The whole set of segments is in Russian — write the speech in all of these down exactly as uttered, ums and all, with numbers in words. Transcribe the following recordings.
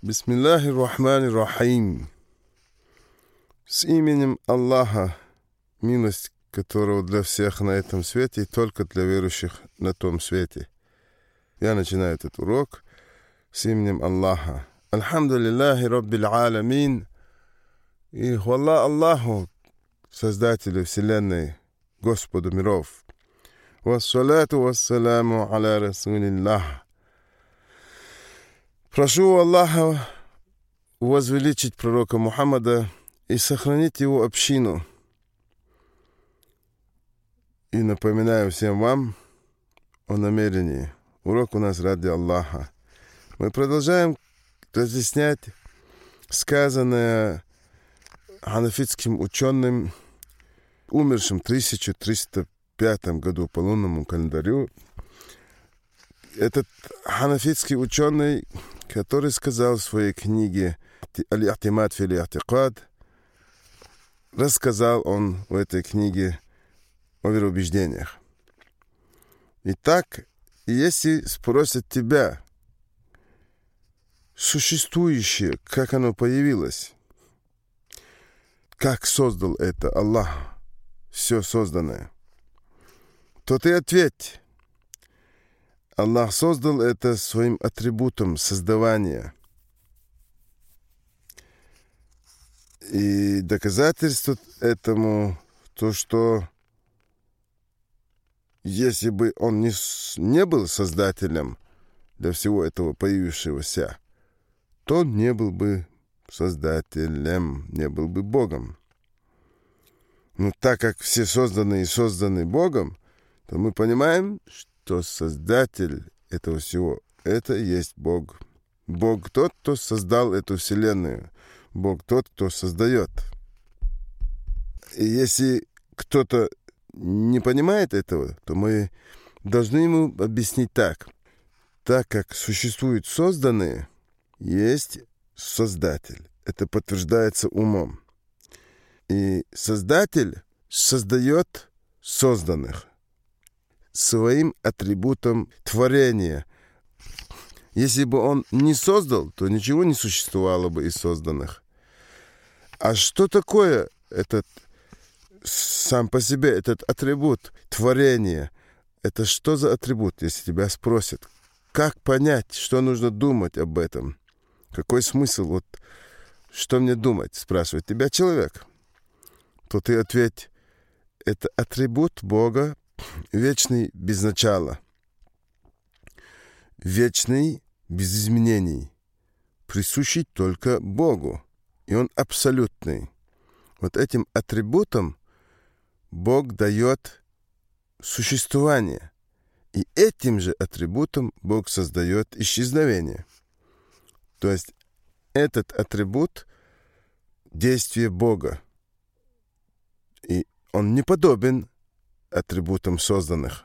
Бисмиллахи рахмани рахим. С именем Аллаха, милость которого для всех на этом свете и только для верующих на том свете. Я начинаю этот урок с именем Аллаха. Альхамдулиллахи Раббил Аламин. И хвала Аллаху, Создателю Вселенной, Господу миров. Вассалату вассаляму аля Расулиллах. Прошу Аллаха возвеличить пророка Мухаммада и сохранить его общину. И напоминаю всем вам о намерении. Урок у нас ради Аллаха. Мы продолжаем разъяснять сказанное ханафитским ученым, умершим в тысяча триста пятом году по лунному календарю. Этот ханафитский ученый, который сказал в своей книге «Аль-И'тимад фи аль-И'тикад», рассказал он в этой книге о вероубеждениях. Итак, если спросят тебя, существующее, как оно появилось, как создал это Аллах, все созданное, то ты ответь: Аллах создал это своим атрибутом создавания. И доказательство этому то, что если бы он не, не был создателем для всего этого появившегося, то он не был бы создателем, не был бы Богом. Но так как все созданы и созданы Богом, то мы понимаем, что создатель этого всего — это и есть Бог. Бог тот, кто создал эту вселенную. Бог тот, кто создает. И если кто-то не понимает этого, то мы должны ему объяснить так. Так как существуют созданные, есть Создатель. Это подтверждается умом. И Создатель создает созданных своим атрибутом творения. Если бы он не создал, то ничего не существовало бы из созданных. А что такое этот сам по себе этот атрибут творения? Это что за атрибут, если тебя спросят? Как понять, что нужно думать об этом? Какой смысл? Вот что мне думать, спрашивает тебя человек. То ты ответь: это атрибут Бога, вечный без начала, вечный без изменений, присущий только Богу, и он абсолютный. Вот этим атрибутом Бог дает существование, и этим же атрибутом Бог создает исчезновение. То есть этот атрибут — действие Бога, и он не подобен атрибутам созданных.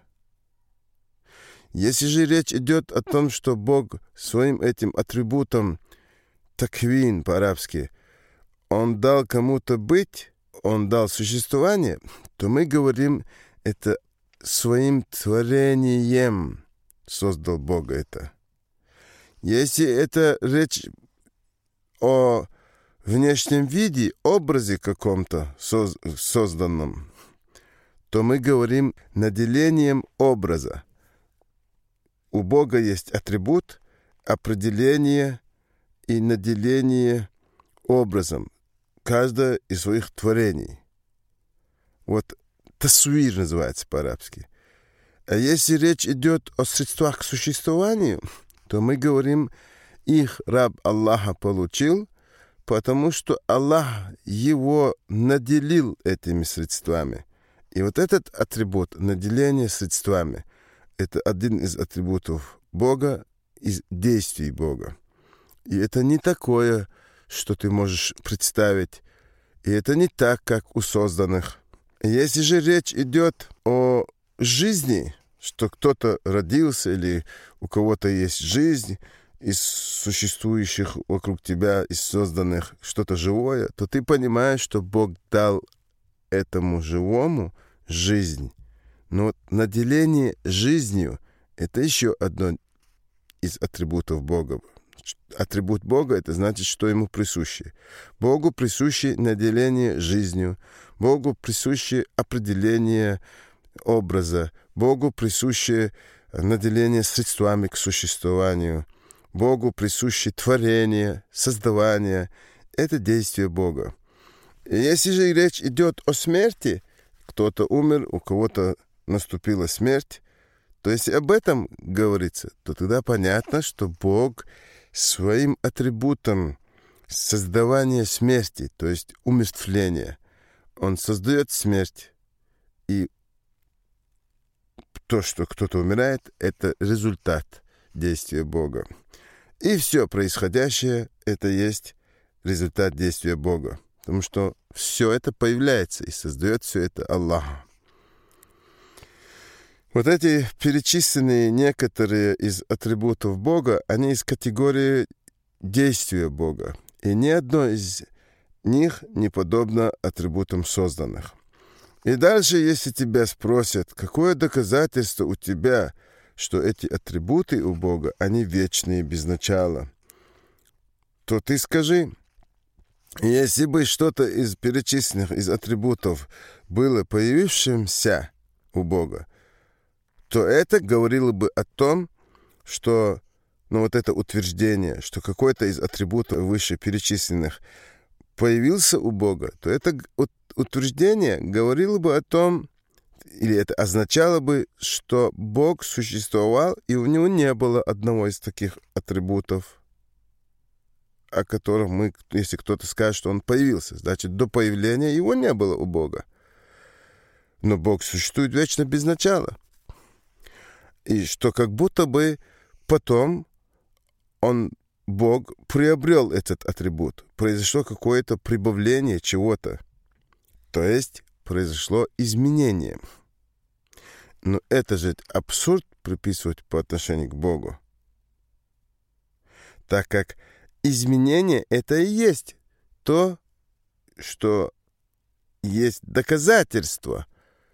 Если же речь идет о том, что Бог своим этим атрибутом таквин по-арабски, Он дал кому-то быть, Он дал существование, то мы говорим, это своим творением создал Бог это. Если это речь о внешнем виде, образе каком-то соз- созданном, то мы говорим наделением образа. У Бога есть атрибут, определение и наделение образом. Каждое из своих творений. Вот тасвир называется по-арабски. А если речь идет о средствах к существованию, то мы говорим, их раб Аллаха получил, потому что Аллах его наделил этими средствами. И вот этот атрибут наделения средствами — это один из атрибутов Бога, из действий Бога. И это не такое, что ты можешь представить. И это не так, как у созданных. Если же речь идет о жизни, что кто-то родился или у кого-то есть жизнь из существующих вокруг тебя, из созданных, что-то живое, то ты понимаешь, что Бог дал этому живому жизнь. Но вот наделение жизнью — это еще одно из атрибутов Бога. Атрибут Бога — это значит, что ему присуще. Богу присуще наделение жизнью, Богу присуще определение образа, Богу присуще наделение средствами к существованию, Богу присуще творение, создавание. Это действие Бога. И если же речь идет о смерти, кто-то умер, у кого-то наступила смерть, то если об этом говорится, то тогда понятно, что Бог своим атрибутом создавания смерти, то есть умертвления, Он создает смерть, и то, что кто-то умирает, это результат действия Бога. И все происходящее — это есть результат действия Бога, потому что все это появляется и создает все это Аллах. Вот эти перечисленные некоторые из атрибутов Бога, они из категории действия Бога. И ни одно из них не подобно атрибутам созданных. И дальше, если тебя спросят, какое доказательство у тебя, что эти атрибуты у Бога, они вечные, без начала, то ты скажи, если бы что-то из перечисленных из атрибутов было появившимся у Бога, то это говорило бы о том, что, ну вот это утверждение, что какой-то из атрибутов вышеперечисленных появился у Бога, то это утверждение говорило бы о том, или это означало бы, что Бог существовал, и у него не было одного из таких атрибутов, о которых мы, если кто-то скажет, что он появился, значит, до появления его не было у Бога. Но Бог существует вечно без начала. И что как будто бы потом он, Бог, приобрел этот атрибут. Произошло какое-то прибавление чего-то. То есть произошло изменение. Но это же абсурд приписывать по отношению к Богу. Так как изменение — это и есть то, что есть доказательство,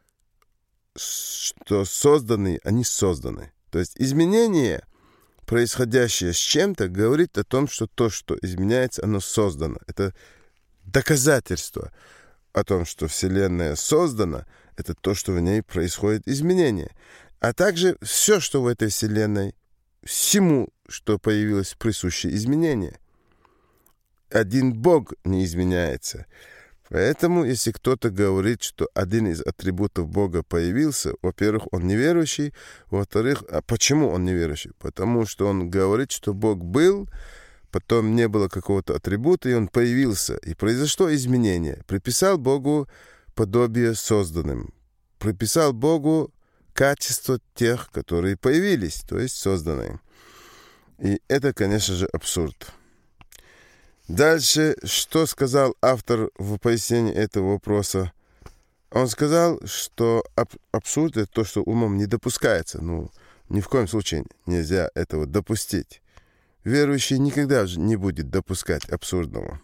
что созданные, они созданы. То есть изменение, происходящее с чем-то, говорит о том, что то, что изменяется, оно создано. Это доказательство о том, что Вселенная создана, это то, что в ней происходит изменение. А также все, что в этой Вселенной, всему, что появилось, присуще изменение. Один Бог не изменяется. Поэтому, если кто-то говорит, что один из атрибутов Бога появился, во-первых, он неверующий, во-вторых, а почему он неверующий? Потому что он говорит, что Бог был, потом не было какого-то атрибута, и он появился, и произошло изменение. Приписал Богу подобие созданным. Приписал Богу качество тех, которые появились, то есть созданные. И это, конечно же, абсурд. Дальше, что сказал автор в пояснении этого вопроса? Он сказал, что аб- абсурд — это то, что умом не допускается. Ну, ни в коем случае нельзя этого допустить. Верующий никогда же не будет допускать абсурдного.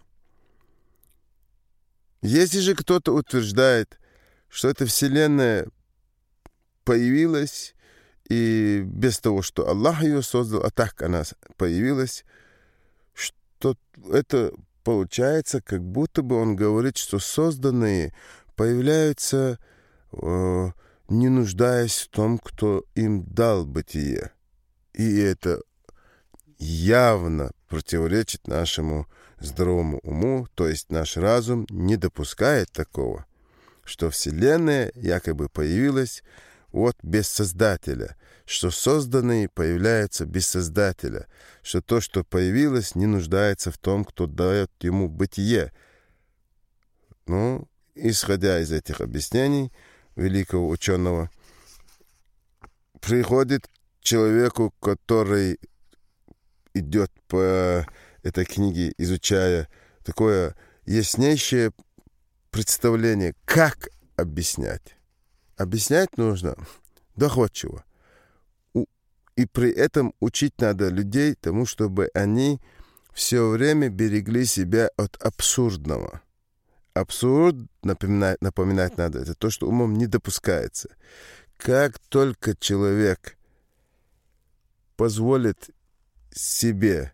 Если же кто-то утверждает, что эта Вселенная появилась, и без того, что Аллах ее создал, а так она появилась, то это получается, как будто бы он говорит, что созданные появляются, э, не нуждаясь в том, кто им дал бытие. И это явно противоречит нашему здоровому уму, то есть наш разум не допускает такого, что Вселенная якобы появилась вот без Создателя, что созданные появляются без Создателя, что то, что появилось, не нуждается в том, кто дает ему бытие. Ну, исходя из этих объяснений великого ученого, приходит к человеку, который идет по этой книге, изучая такое яснейшее представление, как объяснять. Объяснять нужно доходчиво. И при этом учить надо людей тому, чтобы они все время берегли себя от абсурдного. Абсурд, напоминать, напоминать надо, это то, что умом не допускается. Как только человек позволит себе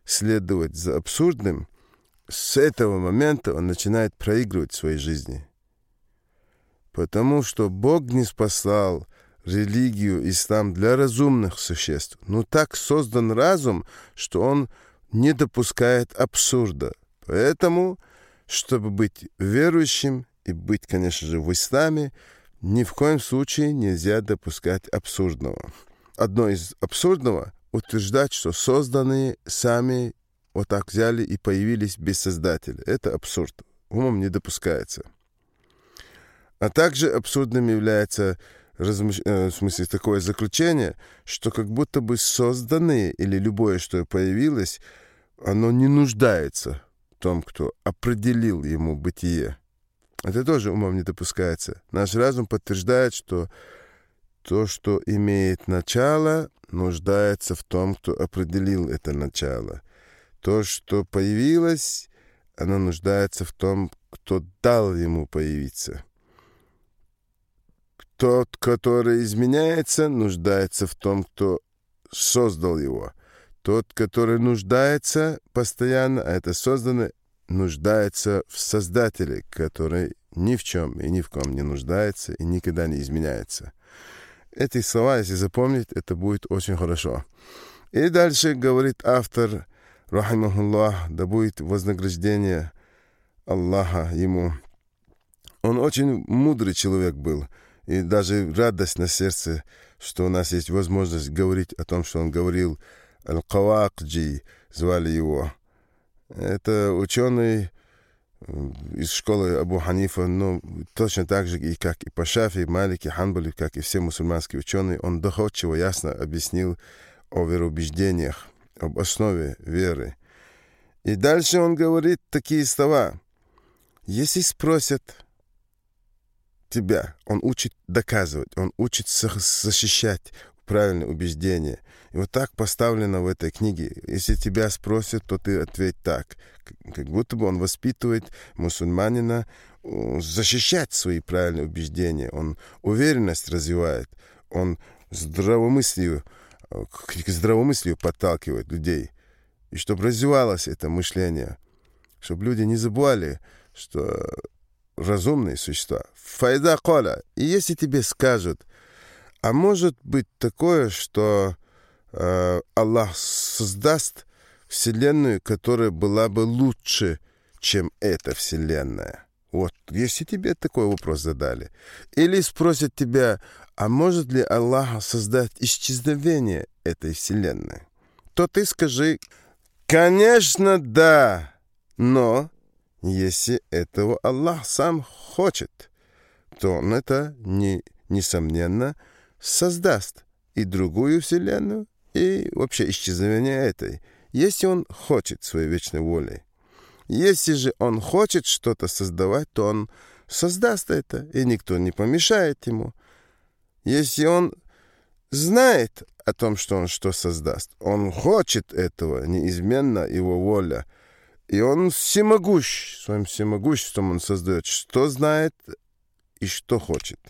следовать за абсурдным, с этого момента он начинает проигрывать в своей жизни. Потому что Бог не спасал религию, ислам для разумных существ. Но так создан разум, что он не допускает абсурда. Поэтому, чтобы быть верующим и быть, конечно же, в исламе, ни в коем случае нельзя допускать абсурдного. Одно из абсурдного — утверждать, что созданные сами вот так взяли и появились без создателя. Это абсурд. Умом не допускается. А также абсурдным является размыш... в смысле такое заключение, что как будто бы созданные или любое, что появилось, оно не нуждается в том, кто определил ему бытие. Это тоже умом не допускается. Наш разум подтверждает, что то, что имеет начало, нуждается в том, кто определил это начало. То, что появилось, оно нуждается в том, кто дал ему появиться. Тот, который изменяется, нуждается в том, кто создал его. Тот, который нуждается постоянно, а это создано, нуждается в Создателе, который ни в чем и ни в ком не нуждается и никогда не изменяется. Эти слова, если запомнить, это будет очень хорошо. И дальше говорит автор, рахимахуллах, да будет вознаграждение Аллаха ему. Он очень мудрый человек был, и даже радость на сердце, что у нас есть возможность говорить о том, что он говорил. Аль-Кавакджи звали его. Это ученый из школы Абу Ханифа, но точно так же, и как и по Шафи, Малики, Ханбали, как и все мусульманские ученые, он доходчиво, ясно объяснил о вероубеждениях, об основе веры. И дальше он говорит такие слова. Если спросят тебя, он учит доказывать, он учит защищать правильное убеждение. И вот так поставлено в этой книге. Если тебя спросят, то ты ответь так. Как будто бы он воспитывает мусульманина защищать свои правильные убеждения. Он уверенность развивает. Он здравомыслию, к здравомыслию подталкивает людей. И чтобы развивалось это мышление. Чтобы люди не забывали, что разумные существа. Файда кола. И если тебе скажут, а может быть такое, что э, Аллах создаст вселенную, которая была бы лучше, чем эта вселенная. Вот, если тебе такой вопрос задали. Или спросят тебя, а может ли Аллах создать исчезновение этой вселенной? То ты скажи, конечно, да, но если этого Аллах сам хочет, то он это, не, несомненно, создаст и другую вселенную, и вообще исчезновение этой, если он хочет своей вечной волей. Если же он хочет что-то создавать, то он создаст это, и никто не помешает ему. Если он знает о том, что он что создаст, он хочет этого, неизменно его воля, и он всемогущ, своим всемогуществом он создает, что знает и что хочет.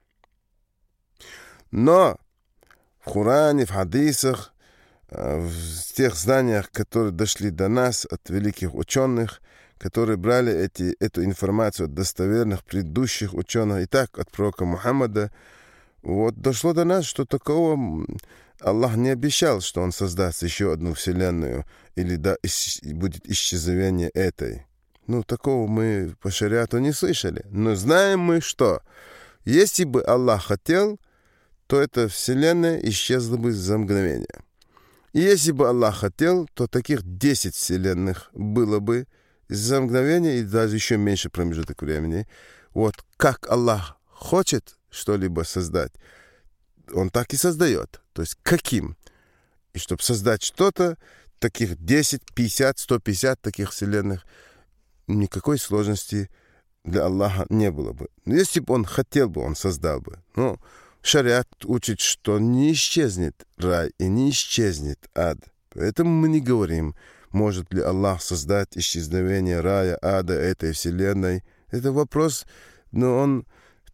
Но в Коране, в хадисах, в тех знаниях, которые дошли до нас от великих ученых, которые брали эти, эту информацию от достоверных предыдущих ученых, и так от пророка Мухаммада, вот дошло до нас, что такого Аллах не обещал, что Он создаст еще одну вселенную, или да, будет исчезновение этой. Ну, такого мы по шариату не слышали. Но знаем мы, что если бы Аллах хотел, то эта вселенная исчезла бы за мгновение. И если бы Аллах хотел, то таких десять вселенных было бы за мгновение и даже еще меньше промежуток времени. Вот как Аллах хочет что-либо создать, Он так и создает. То есть каким? И чтобы создать что-то, таких десять, пятьдесят, сто пятьдесят таких вселенных, никакой сложности для Аллаха не было бы. Но если бы Он хотел бы, Он создал бы. Но шариат учит, что не исчезнет рай и не исчезнет ад. Поэтому мы не говорим, может ли Аллах создать исчезновение рая, ада, этой вселенной. Это вопрос, но он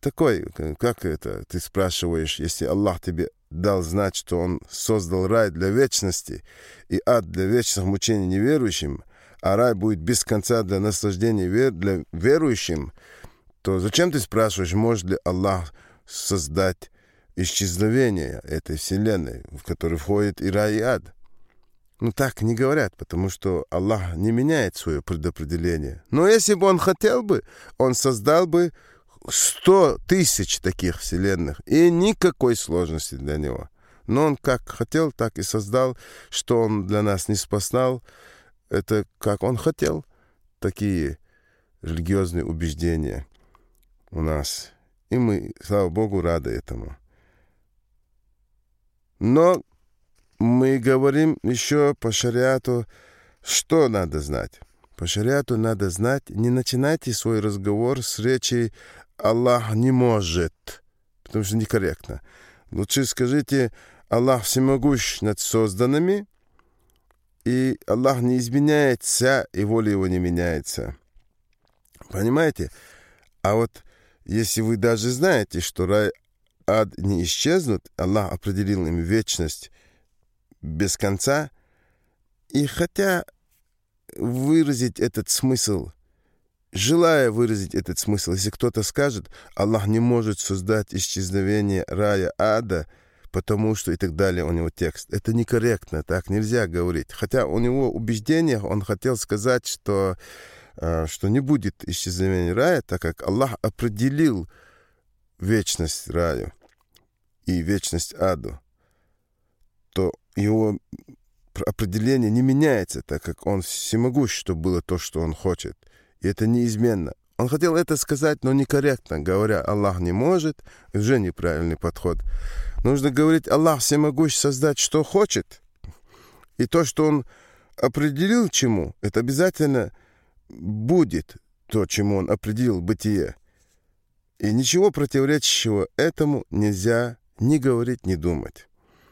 такой, как это, ты спрашиваешь, если Аллах тебе дал знать, что Он создал рай для вечности и ад для вечных мучений неверующим, а рай будет без конца для наслаждения вер, для верующим, то зачем ты спрашиваешь, может ли Аллах создать исчезновение этой вселенной, в которую входит и рай, и ад? Ну, так не говорят, потому что Аллах не меняет свое предопределение. Но если бы Он хотел бы, Он создал бы сто тысяч таких вселенных, и никакой сложности для Него. Но Он как хотел, так и создал, что Он для нас не спасал. Это как Он хотел. Такие религиозные убеждения у нас. И мы, слава Богу, рады этому. Но мы говорим еще по шариату, что надо знать. По шариату надо знать, не начинайте свой разговор с речи «Аллах не может», потому что некорректно. Лучше скажите «Аллах всемогущ над созданными», и Аллах не изменяется, и воля Его не меняется. Понимаете? А вот если вы даже знаете, что рай, ад не исчезнут, Аллах определил им вечность без конца, и хотя выразить этот смысл, желая выразить этот смысл, если кто-то скажет, Аллах не может создать исчезновение рая, ада, потому что и так далее, у него текст. Это некорректно, так нельзя говорить. Хотя у него убеждениях он хотел сказать, что, что не будет исчезновения рая, так как Аллах определил вечность раю и вечность аду, то его определение не меняется, так как Он всемогущ, чтобы было то, что Он хочет. И это неизменно. Он хотел это сказать, но некорректно, говоря «Аллах не может», уже неправильный подход. Нужно говорить «Аллах всемогущ создать, что хочет». И то, что Он определил чему, это обязательно будет то, чему Он определил бытие. И ничего противоречащего этому нельзя ни говорить, ни думать.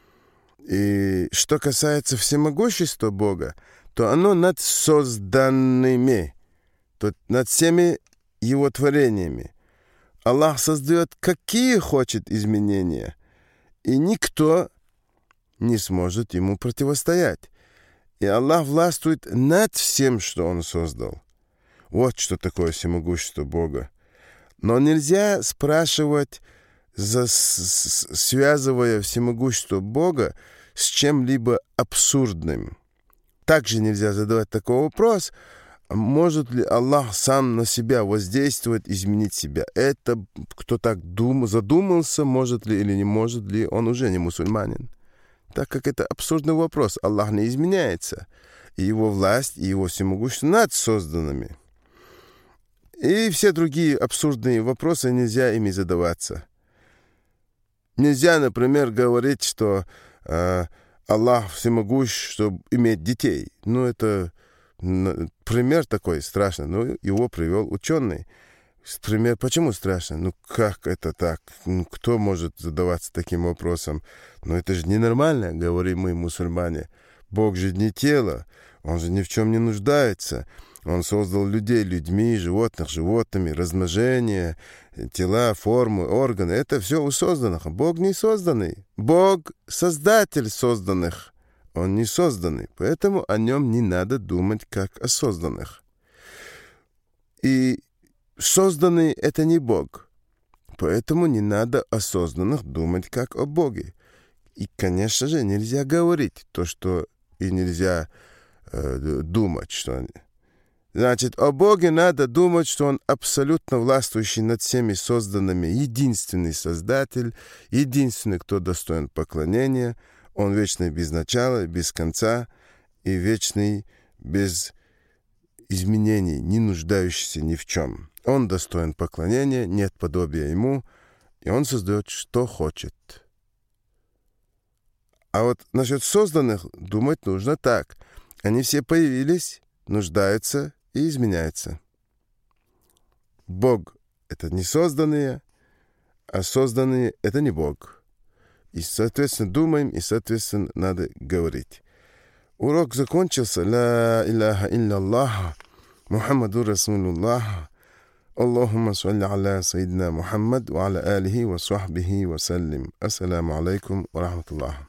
И что касается всемогущества Бога, то оно над созданными, то над всеми Его творениями. Аллах создает какие хочет изменения, и никто не сможет Ему противостоять. И Аллах властвует над всем, что Он создал. Вот что такое всемогущество Бога. Но нельзя спрашивать, за, с, связывая всемогущество Бога с чем-либо абсурдным. Также нельзя задавать такой вопрос, может ли Аллах сам на себя воздействовать, изменить себя. Это кто так дум, задумался, может ли или не может ли, он уже не мусульманин. Так как это абсурдный вопрос. Аллах не изменяется. И Его власть, и Его всемогущество над созданными. И все другие абсурдные вопросы нельзя ими задаваться. Нельзя, например, говорить, что э, Аллах всемогущ, чтобы иметь детей. Ну, это пример такой страшный. Но его привел ученый. Пример, почему страшно? Ну, как это так? Ну, кто может задаваться таким вопросом? Ну, это же ненормально, говорим мы, мусульмане. Бог же не тело. Он же ни в чем не нуждается. Он создал людей людьми, животных животными, размножение, тела, формы, органы. Это все у созданных. Бог не созданный. Бог — создатель созданных. Он не созданный. Поэтому о нем не надо думать как о созданных. И созданный — это не Бог. Поэтому не надо о созданных думать как о Боге. И, конечно же, нельзя говорить то, что и нельзя э, думать, что они... Значит, о Боге надо думать, что Он абсолютно властвующий над всеми созданными, единственный Создатель, единственный, кто достоин поклонения. Он вечный без начала, без конца, и вечный без изменений, не нуждающийся ни в чем. Он достоин поклонения, нет подобия Ему, и Он создает, что хочет. А вот насчет созданных думать нужно так. Они все появились, нуждаются и изменяются. Бог — это не созданные, а созданные — это не Бог. И, соответственно, думаем, и, соответственно, надо говорить. Урок закончился. Ла илляха илляллах, Мухаммаду Расулуллах. اللهم صل على سيدنا محمد وعلى آله وصحبه وسلم. السلام عليكم ورحمة الله.